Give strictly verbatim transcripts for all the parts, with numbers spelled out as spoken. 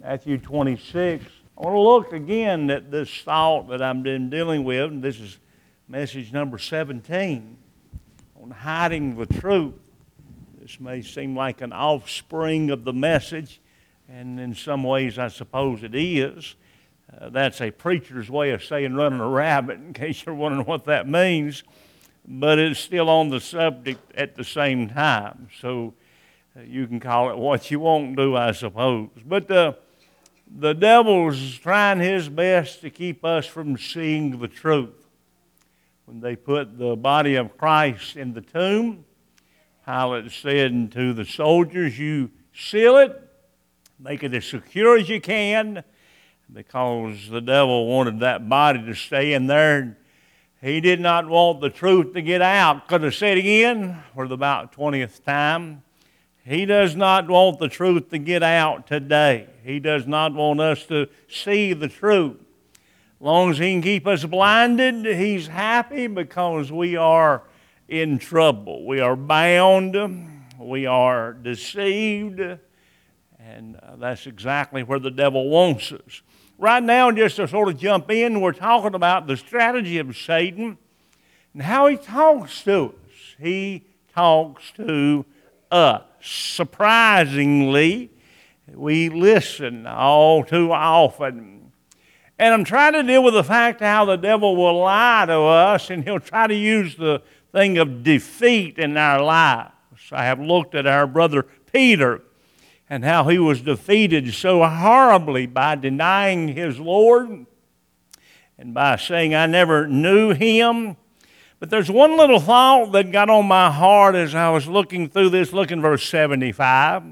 Matthew twenty-six. I want to look again at this thought that I've been dealing with, and this is message number seventeen, on hiding the truth. This may seem like an offspring of the message, and in some ways I suppose it is. Uh, that's a preacher's way of saying running a rabbit, in case you're wondering what that means. But it's still on the subject at the same time. So uh, you can call it what you want to, I suppose. But uh, the devil's trying his best to keep us from seeing the truth. When they put the body of Christ in the tomb, Pilate said to the soldiers, "You seal it, make it as secure as you can," because the devil wanted that body to stay in there. He did not want the truth to get out. Could have said again for the about twentieth time, he does not want the truth to get out today. He does not want us to see the truth. As long as he can keep us blinded, he's happy, because we are in trouble. We are bound. We are deceived. And that's exactly where the devil wants us. Right now, just to sort of jump in, we're talking about the strategy of Satan and how he talks to us. He talks to us. Surprisingly, we listen all too often. And I'm trying to deal with the fact how the devil will lie to us, and he'll try to use the thing of defeat in our lives. I have looked at our brother Peter and how he was defeated so horribly by denying his Lord and by saying, "I never knew him." But there's one little thought that got on my heart as I was looking through this. Look in verse seventy-five.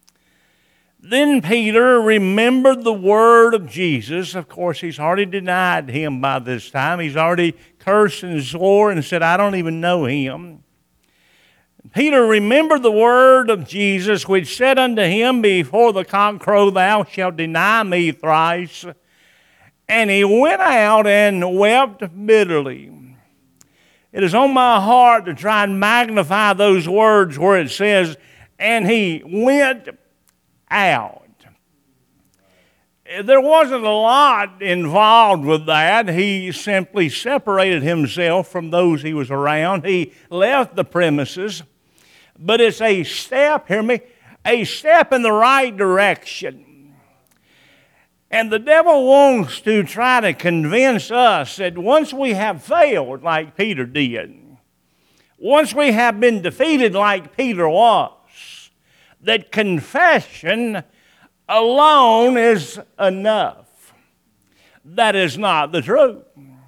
Then Peter remembered the word of Jesus. Of course, he's already denied him by this time. He's already cursed and swore and said, "I don't even know him." Peter remembered the word of Jesus, which said unto him, "Before the cock crow, thou shalt deny me thrice." And he went out and wept bitterly. It is on my heart to try and magnify those words where it says, "and he went out." There wasn't a lot involved with that. He simply separated himself from those he was around. He left the premises. But it's a step, hear me, a step in the right direction. And the devil wants to try to convince us that once we have failed like Peter did, once we have been defeated like Peter was, that confession alone is enough. That is not the truth.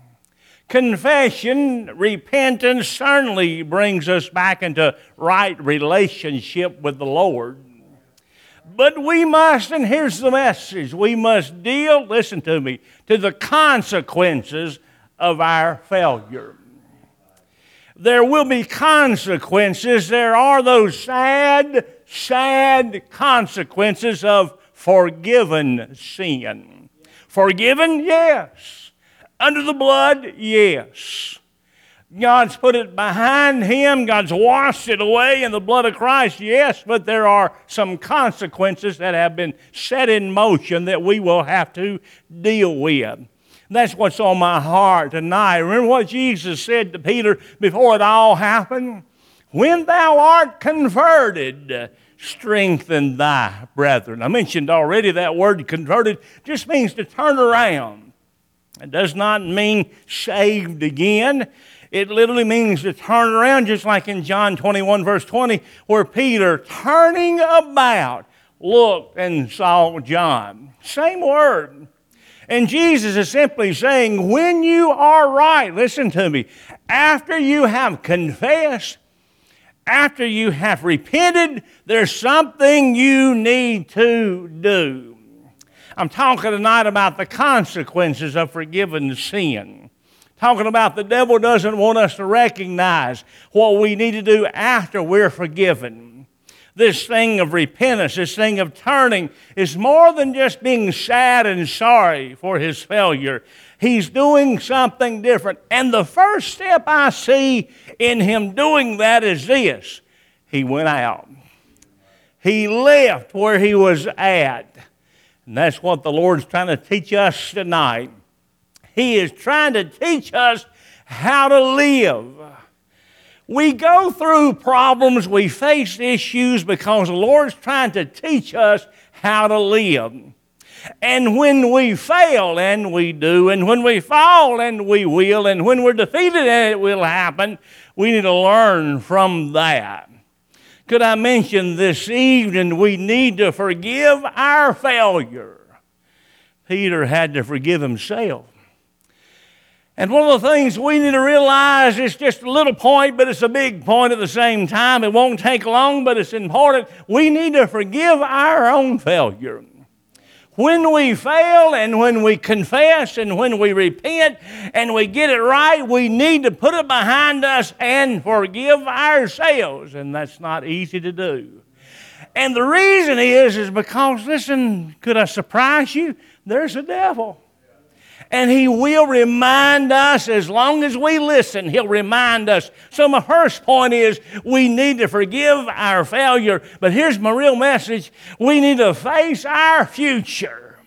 Confession, repentance certainly brings us back into right relationship with the Lord. But we must, and here's the message, we must deal, listen to me, to the consequences of our failure. There will be consequences. There are those sad, sad consequences of forgiven sin. Forgiven? Yes. Under the blood? Yes. God's put it behind him. God's washed it away in the blood of Christ. Yes, but there are some consequences that have been set in motion that we will have to deal with. That's what's on my heart tonight. Remember what Jesus said to Peter before it all happened? "When thou art converted, strengthen thy brethren." I mentioned already that word converted just means to turn around. It does not mean saved again. It literally means to turn around, just like in John twenty-one, verse twenty, where Peter, turning about, looked and saw John. Same word. And Jesus is simply saying, when you are right, listen to me, after you have confessed, after you have repented, there's something you need to do. I'm talking tonight about the consequences of forgiven sin. Talking about the devil doesn't want us to recognize what we need to do after we're forgiven. This thing of repentance, this thing of turning, is more than just being sad and sorry for his failure. He's doing something different. And the first step I see in him doing that is this. He went out. He left where he was at. And that's what the Lord's trying to teach us tonight. He is trying to teach us how to live. We go through problems, we face issues because the Lord's trying to teach us how to live. And when we fail, and we do, and when we fall, and we will, and when we're defeated, and it will happen, we need to learn from that. Could I mention this evening, we need to forgive our failure. Peter had to forgive himself. And one of the things we need to realize, is just a little point, but it's a big point at the same time. It won't take long, but it's important. We need to forgive our own failure. When we fail and when we confess and when we repent and we get it right, we need to put it behind us and forgive ourselves. And that's not easy to do. And the reason is, is because, listen, could I surprise you? There's a devil. And he will remind us, as long as we listen, he'll remind us. So my first point is, we need to forgive our failure. But here's my real message. We need to face our future.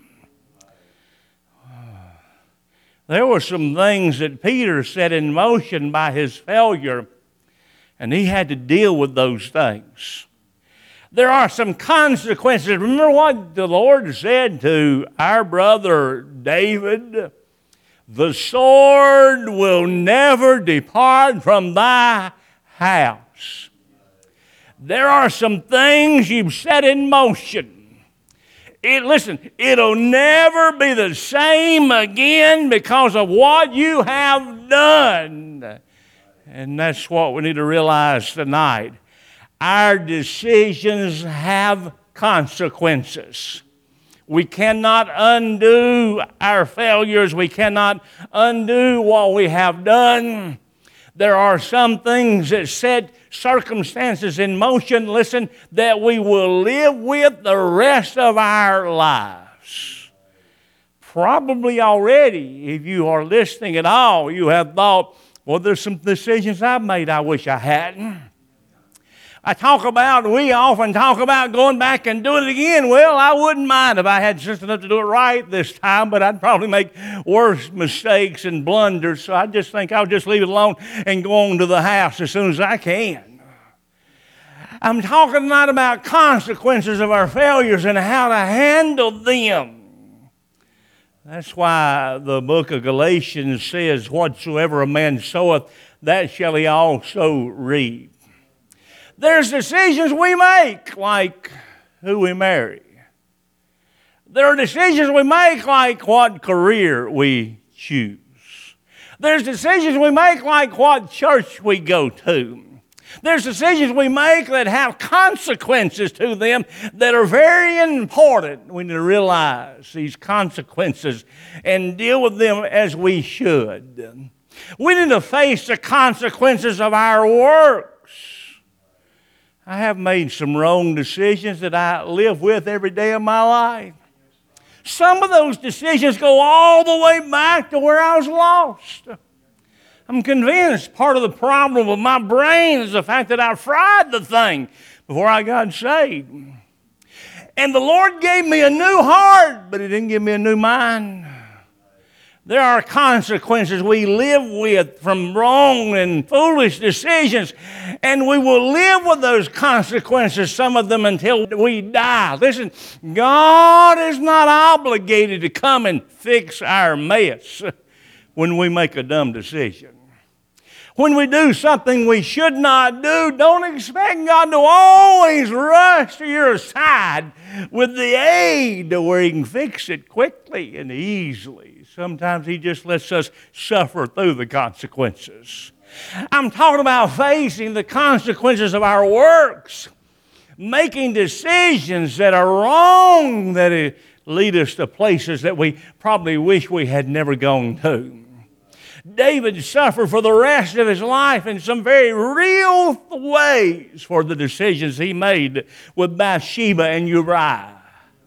There were some things that Peter set in motion by his failure, and he had to deal with those things. There are some consequences. Remember what the Lord said to our brother David? The sword will never depart from thy house. There are some things you've set in motion. It, listen, it'll never be the same again because of what you have done. And that's what we need to realize tonight. Our decisions have consequences. We cannot undo our failures. We cannot undo what we have done. There are some things that set circumstances in motion, listen, that we will live with the rest of our lives. Probably already, if you are listening at all, you have thought, well, there's some decisions I've made I wish I hadn't. I talk about, we often talk about going back and doing it again. Well, I wouldn't mind if I had sense enough to do it right this time, but I'd probably make worse mistakes and blunders, so I just think I'll just leave it alone and go on to the house as soon as I can. I'm talking tonight about consequences of our failures and how to handle them. That's why the book of Galatians says, whatsoever a man soweth, that shall he also reap. There's decisions we make, like who we marry. There are decisions we make, like what career we choose. There's decisions we make, like what church we go to. There's decisions we make that have consequences to them that are very important. We need to realize these consequences and deal with them as we should. We need to face the consequences of our works. I have made some wrong decisions that I live with every day of my life. Some of those decisions go all the way back to where I was lost. I'm convinced part of the problem with my brain is the fact that I fried the thing before I got saved. And the Lord gave me a new heart, but He didn't give me a new mind. There are consequences we live with from wrong and foolish decisions, and we will live with those consequences, some of them until we die. Listen, God is not obligated to come and fix our mess when we make a dumb decision. When we do something we should not do, don't expect God to always rush to your side with the aid to where He can fix it quickly and easily. Sometimes He just lets us suffer through the consequences. I'm talking about facing the consequences of our works, making decisions that are wrong, that lead us to places that we probably wish we had never gone to. David suffered for the rest of his life in some very real ways for the decisions he made with Bathsheba and Uriah.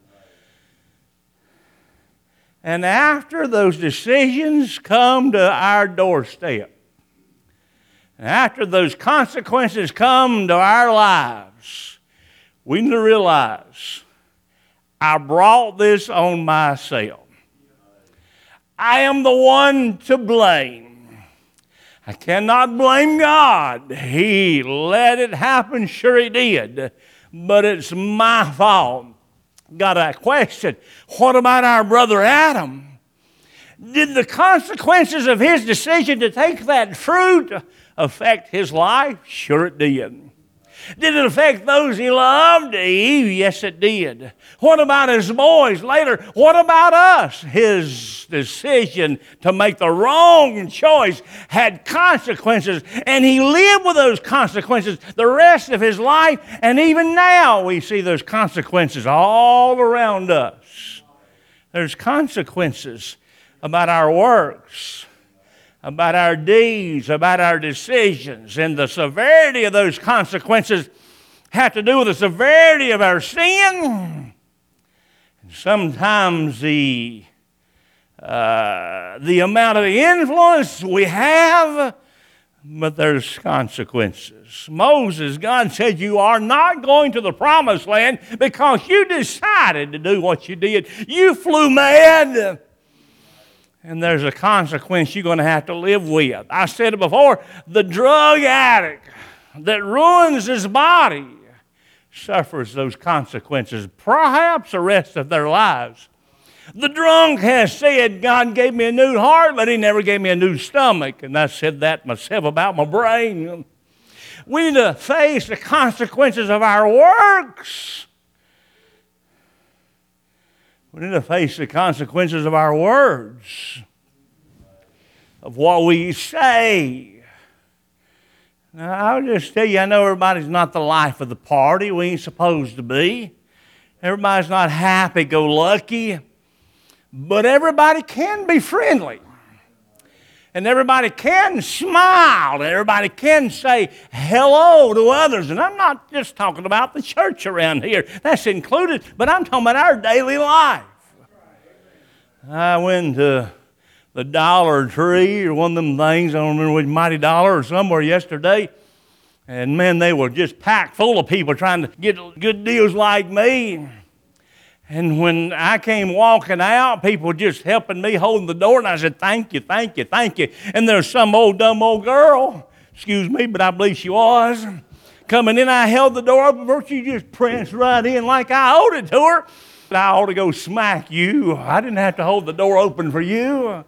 And after those decisions come to our doorstep, and after those consequences come to our lives, we need to realize I brought this on myself. I am the one to blame. I cannot blame God. He let it happen, sure He did, but it's my fault. Got a question. What about our brother Adam? Did the consequences of his decision to take that fruit affect his life? Sure it did. Did it affect those he loved? Eve? Yes, it did. What about his boys later? What about us? His decision to make the wrong choice had consequences, and he lived with those consequences the rest of his life, and even now we see those consequences all around us. There's consequences about our works, about our deeds, about our decisions, and the severity of those consequences have to do with the severity of our sin. And sometimes the uh, the amount of the influence we have, but there's consequences. Moses, God said, you are not going to the promised land because you decided to do what you did. You flew mad. And there's a consequence you're going to have to live with. I said it before, the drug addict that ruins his body suffers those consequences, perhaps the rest of their lives. The drunk has said, God gave me a new heart, but He never gave me a new stomach. And I said that myself about my brain. We need to face the consequences of our works. We need to face the consequences of our words, of what we say. Now, I'll just tell you, I know everybody's not the life of the party. We ain't supposed to be. Everybody's not happy-go-lucky. But everybody can be friendly. And everybody can smile. And everybody can say hello to others. And I'm not just talking about the church around here. That's included. But I'm talking about our daily life. I went to the Dollar Tree or one of them things. I don't remember which, Mighty Dollar or somewhere yesterday. And man, they were just packed full of people trying to get good deals like me. And when I came walking out, people were just helping me holding the door, and I said, thank you, thank you, thank you. And there's some old dumb old girl, excuse me, but I believe she was, coming in. I held the door open for her. She just pranced right in like I owed it to her. I ought to go smack you. I didn't have to hold the door open for you.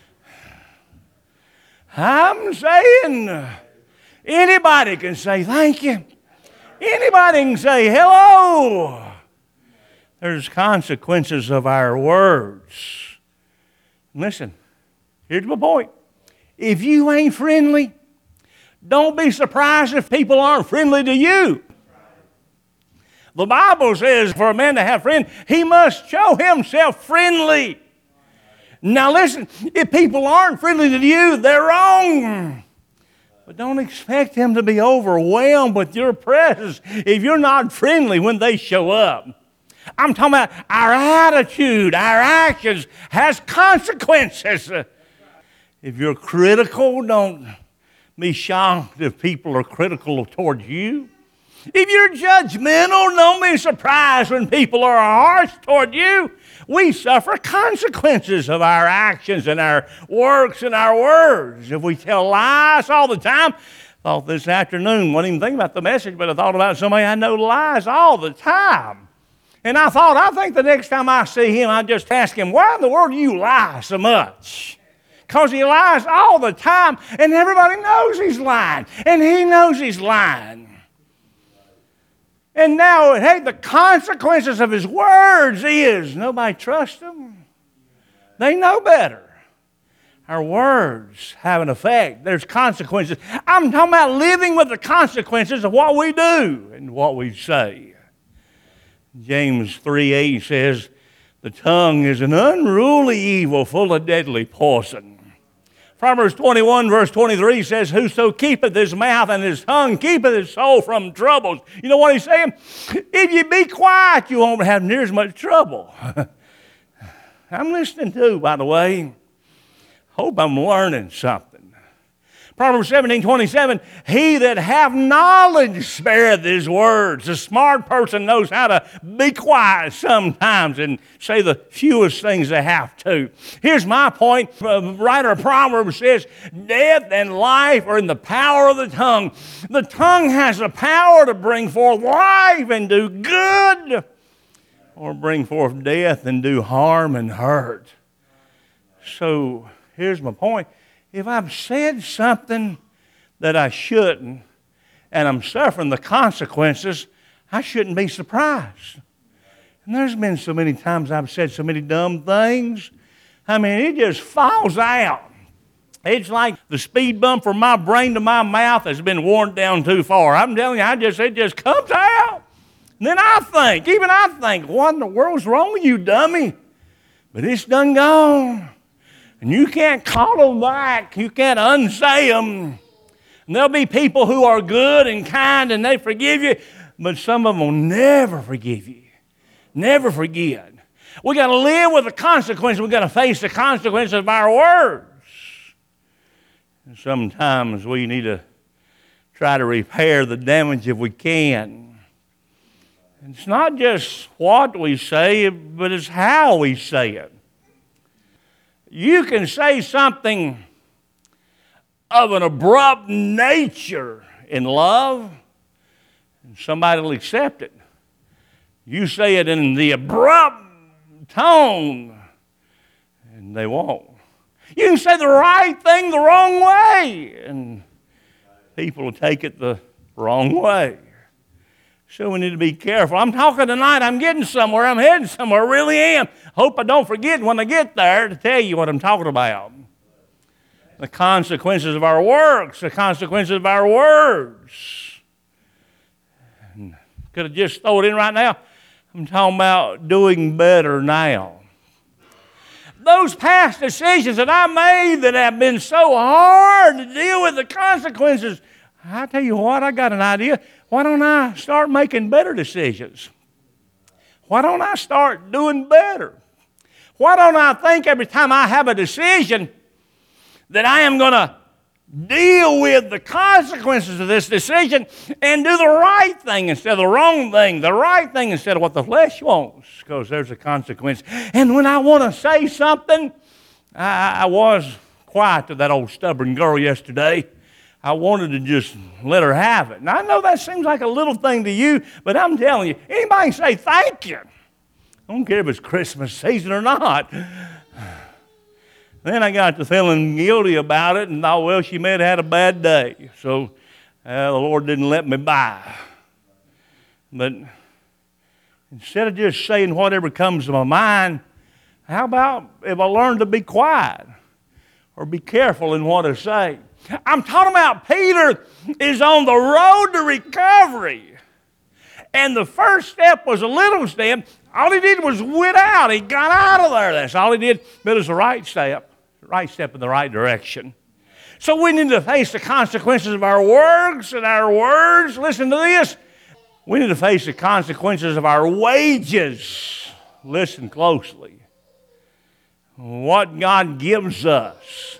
I'm saying anybody can say thank you. Anybody can say hello. There's consequences of our words. Listen, here's my point. If you ain't friendly, don't be surprised if people aren't friendly to you. The Bible says for a man to have friends, he must show himself friendly. Now listen, if people aren't friendly to you, they're wrong. But don't expect them to be overwhelmed with your presence if you're not friendly when they show up. I'm talking about our attitude, our actions has consequences. If you're critical, don't be shocked if people are critical towards you. If you're judgmental, don't be surprised when people are harsh toward you. We suffer consequences of our actions and our works and our words. If we tell lies all the time, I thought this afternoon, wasn't even thinking about the message, but I thought about somebody I know lies all the time. And I thought, I think the next time I see him, I'll just ask him, why in the world do you lie so much? Because he lies all the time, and everybody knows he's lying, and he knows he's lying. And now, hey, the consequences of his words is nobody trusts him. They know better. Our words have an effect. There's consequences. I'm talking about living with the consequences of what we do and what we say. James three eight says, the tongue is an unruly evil full of deadly poison. Proverbs twenty-one verse twenty-three says, whoso keepeth his mouth and his tongue keepeth his soul from troubles. You know what he's saying? If you be quiet, you won't have near as much trouble. I'm listening too, by the way. Hope I'm learning something. Proverbs seventeen twenty-seven, he that hath knowledge spareth his words. A smart person knows how to be quiet sometimes and say the fewest things they have to. Here's my point. The writer of Proverbs says, death and life are in the power of the tongue. The tongue has the power to bring forth life and do good, or bring forth death and do harm and hurt. So here's my point. If I've said something that I shouldn't, and I'm suffering the consequences, I shouldn't be surprised. And there's been so many times I've said so many dumb things. I mean, it just falls out. It's like the speed bump from my brain to my mouth has been worn down too far. I'm telling you, I just it just comes out. And then I think, even I think, what in the world's wrong with you, dummy? But it's done gone. And you can't call them back. You can't unsay them. And there'll be people who are good and kind and they forgive you, but some of them will never forgive you. Never forget. We got to live with the consequences. We got to face the consequences of our words. And sometimes we need to try to repair the damage if we can. And it's not just what we say, but it's how we say it. You can say something of an abrupt nature in love, and somebody will accept it. You say it in the abrupt tone, and they won't. You can say the right thing the wrong way, and people will take it the wrong way. So we need to be careful. I'm talking tonight. I'm getting somewhere. I'm heading somewhere. I really am. Hope I don't forget when I get there to tell you what I'm talking about. The consequences of our works, the consequences of our words. And could have just throw it in right now. I'm talking about doing better now. Those past decisions that I made that have been so hard to deal with the consequences, I tell you what, I got an idea. Why don't I start making better decisions? Why don't I start doing better? Why don't I think every time I have a decision that I am going to deal with the consequences of this decision and do the right thing instead of the wrong thing, the right thing instead of what the flesh wants, because there's a consequence. And when I want to say something, I, I was quiet to that old stubborn girl yesterday. I wanted to just let her have it. Now, I know that seems like a little thing to you, but I'm telling you, anybody can say thank you. I don't care if it's Christmas season or not. Then I got to feeling guilty about it and thought, well, she may have had a bad day. So uh, the Lord didn't let me by. But instead of just saying whatever comes to my mind, how about if I learn to be quiet or be careful in what I say? I'm talking about Peter is on the road to recovery. And the first step was a little step. All he did was wit out. He got out of there. That's all he did. But it was the right step. The right step in the right direction. So we need to face the consequences of our words and our words. Listen to this. We need to face the consequences of our wages. Listen closely. What God gives us.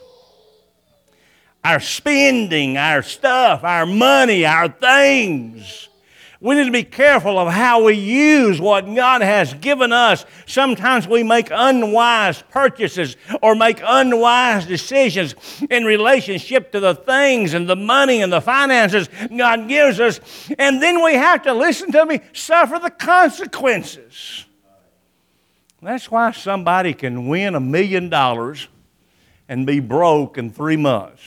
Our spending, our stuff, our money, our things. We need to be careful of how we use what God has given us. Sometimes we make unwise purchases or make unwise decisions in relationship to the things and the money and the finances God gives us. And then we have to, listen to me, suffer the consequences. That's why somebody can win a million dollars and be broke in three months.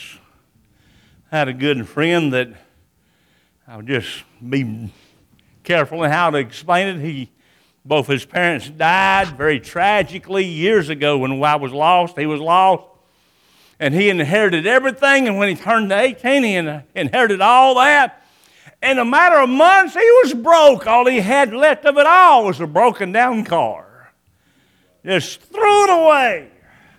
I had a good friend that I'll just be careful in how to explain it. He, both his parents died very tragically years ago when I was lost. He was lost. And he inherited everything. And when he turned eighteen, he inherited all that. In a matter of months, he was broke. All he had left of it all was a broken down car. Just threw it away.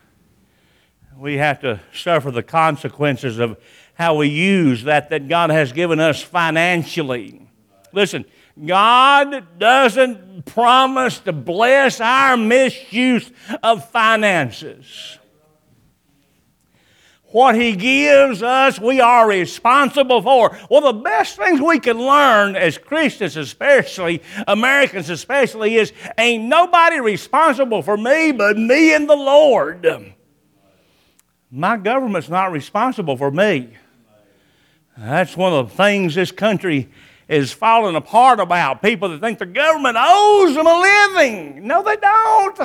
We have to suffer the consequences of how we use that that God has given us financially. Listen, God doesn't promise to bless our misuse of finances. What He gives us, we are responsible for. Well, the best things we can learn as Christians, especially, Americans especially, is ain't nobody responsible for me but me and the Lord. My government's not responsible for me. That's one of the things this country is falling apart about. People that think the government owes them a living. No, they don't.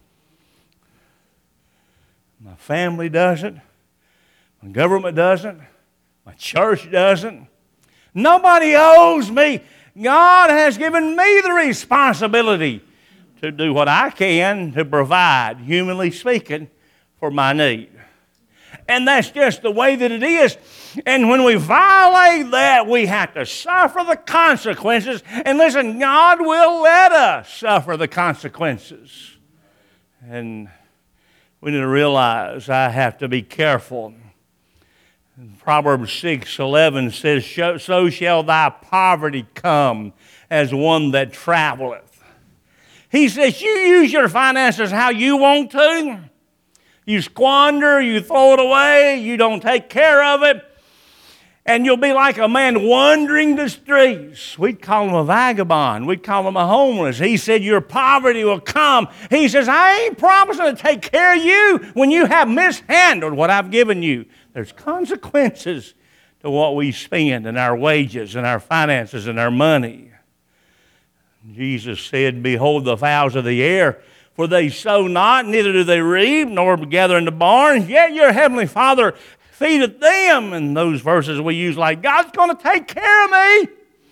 My family doesn't. My government doesn't. My church doesn't. Nobody owes me. God has given me the responsibility to do what I can to provide, humanly speaking, for my need. And that's just the way that it is. And when we violate that, we have to suffer the consequences. And listen, God will let us suffer the consequences. And we need to realize I have to be careful. Proverbs six eleven says, so shall thy poverty come as one that traveleth. He says, you use your finances how you want to. You squander, you throw it away, you don't take care of it, and you'll be like a man wandering the streets. We'd call him a vagabond. We'd call him a homeless. He said, your poverty will come. He says, I ain't promising to take care of you when you have mishandled what I've given you. There's consequences to what we spend and our wages and our finances and our money. Jesus said, behold the fowls of the air, for they sow not, neither do they reap, nor gather into barns, yet your heavenly Father feedeth them. And those verses we use like, God's going to take care of me.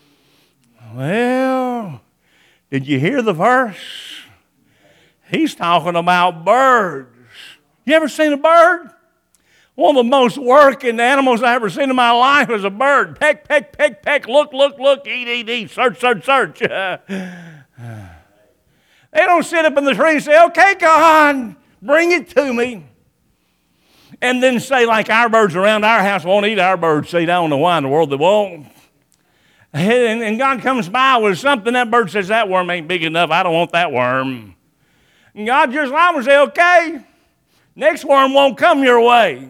Well, did you hear the verse? He's talking about birds. You ever seen a bird? One of the most working animals I ever seen in my life is a bird. Peck, peck, peck, peck, look, look, look, eat, eat, eat, search, search, search. They don't sit up in the tree and say, okay, God, bring it to me. And then say, like our birds around our house won't eat our birds. See, I don't know why in the world they won't. And, and God comes by with something, that bird says, that worm ain't big enough. I don't want that worm. And God just lies and say, okay, next worm won't come your way.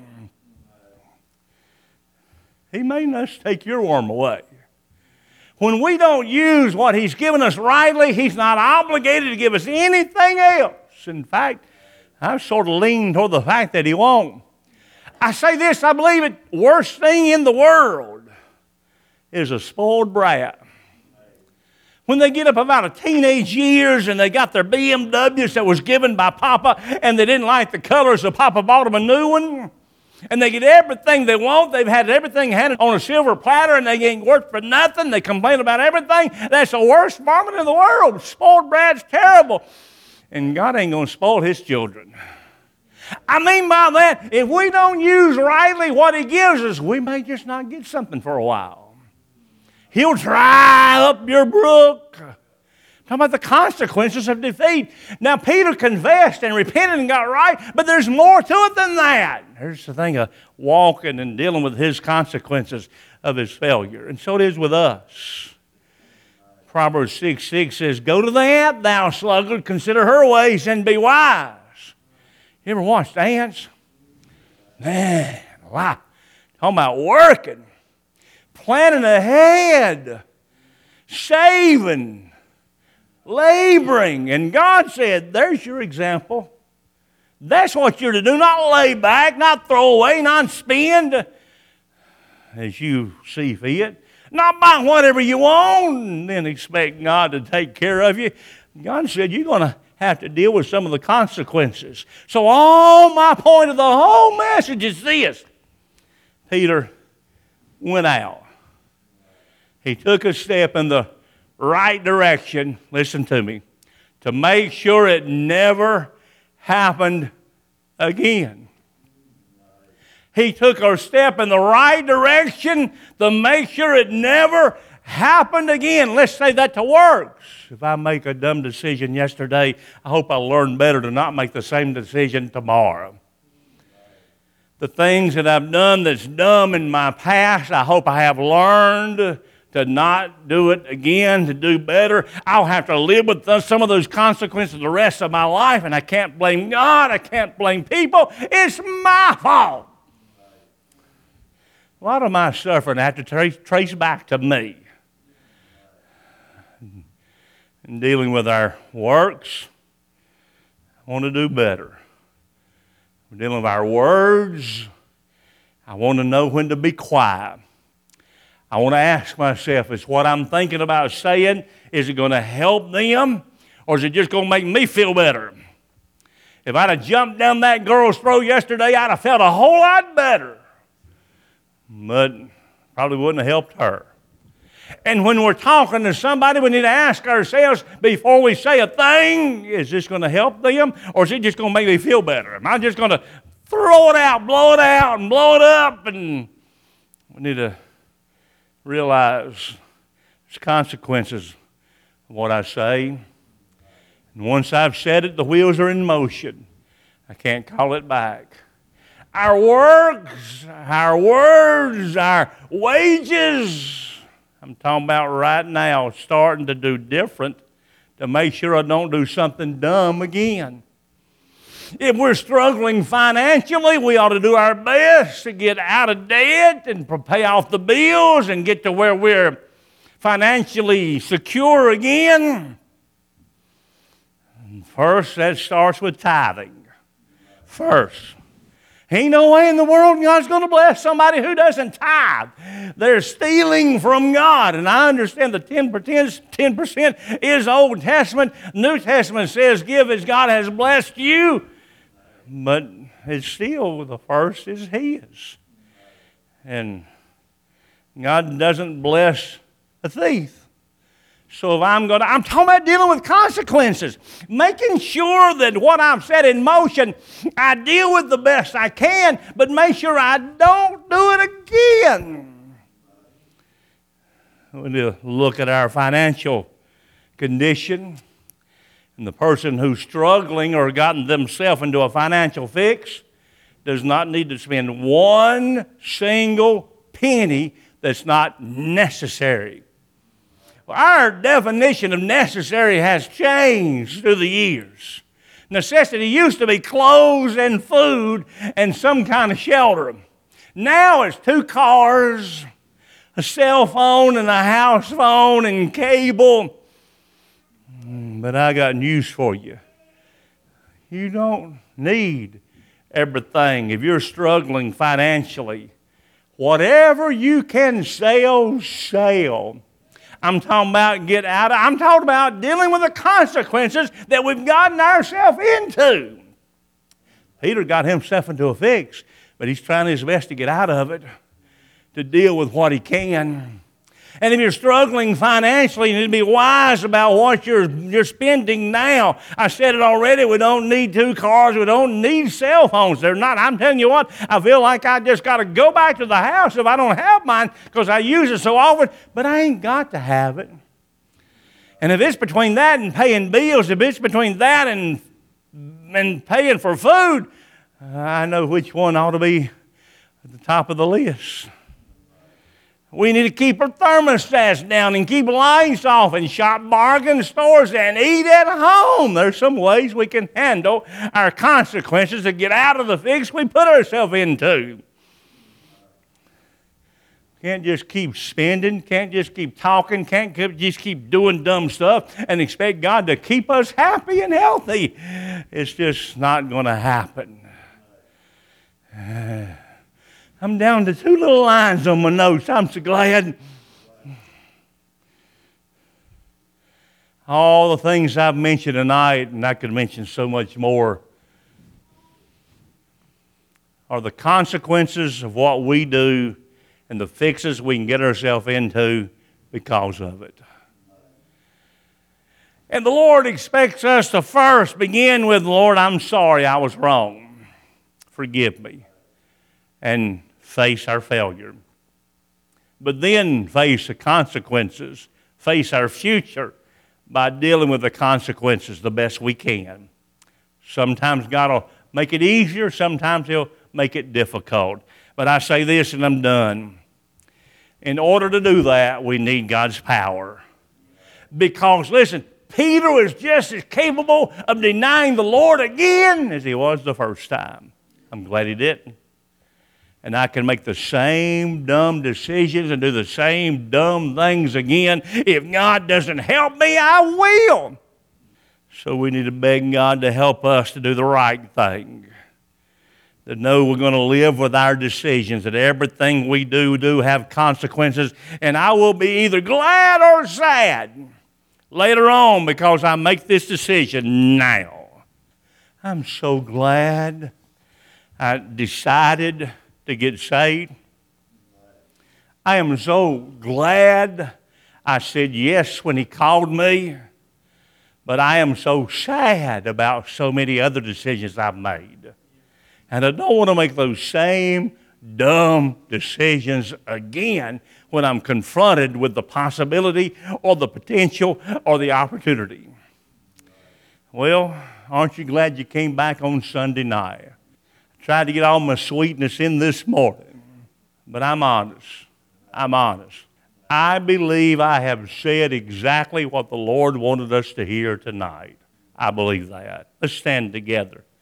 He may not take your worm away. When we don't use what He's given us rightly, He's not obligated to give us anything else. In fact, I sort of lean toward the fact that He won't. I say this, I believe it, worst thing in the world is a spoiled brat. When they get up about a teenage years and they got their B M Ws that was given by Papa and they didn't like the colors, so Papa bought them a new one. And they get everything they want. They've had everything handed on a silver platter, and they ain't worth for nothing. They complain about everything. That's the worst moment in the world. Spoiled brat's terrible. And God ain't going to spoil His children. I mean by that, if we don't use rightly what He gives us, we may just not get something for a while. He'll dry up your brook. Talking about the consequences of defeat. Now, Peter confessed and repented and got right, but there's more to it than that. There's the thing of walking and dealing with his consequences of his failure. And so it is with us. Proverbs six six says, go to the ant, thou sluggard, consider her ways and be wise. You ever watched ants? Man, wow. Talking about working, planning ahead, saving, laboring. And God said, there's your example. That's what you're to do. Not lay back, not throw away, not spend as you see fit. Not buy whatever you want and then expect God to take care of you. God said you're going to have to deal with some of the consequences. So all my point of the whole message is this. Peter went out. He took a step in the right direction, listen to me, to make sure it never happened again. He took a step in the right direction to make sure it never happened again. Let's say that to works. If I make a dumb decision yesterday, I hope I learn better to not make the same decision tomorrow. The things that I've done that's dumb in my past, I hope I have learned to not do it again, to do better. I'll have to live with the, some of those consequences the rest of my life, and I can't blame God. I can't blame people. It's my fault. A lot of my suffering I have to trace, trace back to me. In dealing with our works, I want to do better. We're dealing with our words. I want to know when to be quiet. I want to ask myself, is what I'm thinking about saying, is it going to help them, or is it just going to make me feel better? If I'd have jumped down that girl's throat yesterday, I'd have felt a whole lot better. But probably wouldn't have helped her. And when we're talking to somebody, we need to ask ourselves before we say a thing, is this going to help them, or is it just going to make me feel better? Am I just going to throw it out, blow it out, and blow it up? And we need to realize there's consequences of what I say. And once I've said it, the wheels are in motion. I can't call it back. Our works, our words, our wages, I'm talking about right now, starting to do different to make sure I don't do something dumb again. If we're struggling financially, we ought to do our best to get out of debt and pay off the bills and get to where we're financially secure again. First, that starts with tithing. First. Ain't no way in the world God's going to bless somebody who doesn't tithe. They're stealing from God. And I understand the ten percent is Old Testament. New Testament says give as God has blessed you. But it's still, the first is His. And God doesn't bless a thief. So if I'm going to, I'm talking about dealing with consequences. Making sure that what I've set in motion, I deal with the best I can, but make sure I don't do it again. We need to look at our financial condition. And the person who's struggling or gotten themselves into a financial fix does not need to spend one single penny that's not necessary. Our definition of necessary has changed through the years. Necessity used to be clothes and food and some kind of shelter. Now it's two cars, a cell phone and a house phone and cable. But I got news for you. You don't need everything. If you're struggling financially, whatever you can sell, sell. I'm talking about get out of, I'm talking about dealing with the consequences that we've gotten ourselves into. Peter got himself into a fix, but he's trying his best to get out of it, to deal with what he can. And if you're struggling financially, you need to be wise about what you're, you're spending now. I said it already, we don't need two cars, we don't need cell phones. They're not, I'm telling you what, I feel like I just got to go back to the house if I don't have mine because I use it so often, but I ain't got to have it. And if it's between that and paying bills, if it's between that and, and paying for food, I know which one ought to be at the top of the list. We need to keep our thermostats down and keep lights off and shop bargain stores and eat at home. There's some ways we can handle our consequences to get out of the fix we put ourselves into. Can't just keep spending, can't just keep talking, can't just keep doing dumb stuff and expect God to keep us happy and healthy. It's just not going to happen. Uh, I'm down to two little lines on my notes. I'm so glad. All the things I've mentioned tonight, and I could mention so much more, are the consequences of what we do and the fixes we can get ourselves into because of it. And the Lord expects us to first begin with, Lord, I'm sorry I was wrong. Forgive me. And face our failure. But then face the consequences, face our future by dealing with the consequences the best we can. Sometimes God will make it easier, sometimes He'll make it difficult. But I say this and I'm done. In order to do that, we need God's power. Because, listen, Peter was just as capable of denying the Lord again as he was the first time. I'm glad he didn't. And I can make the same dumb decisions and do the same dumb things again. If God doesn't help me, I will. So we need to beg God to help us to do the right thing. To know we're going to live with our decisions, that everything we do, do have consequences. And I will be either glad or sad later on because I make this decision now. I'm so glad I decided to get saved. I am so glad I said yes when He called me, but I am so sad about so many other decisions I've made. And I don't want to make those same dumb decisions again when I'm confronted with the possibility or the potential or the opportunity. Well, aren't you glad you came back on Sunday night? Tried to get all my sweetness in this morning, but I'm honest. I'm honest. I believe I have said exactly what the Lord wanted us to hear tonight. I believe that. Let's stand together.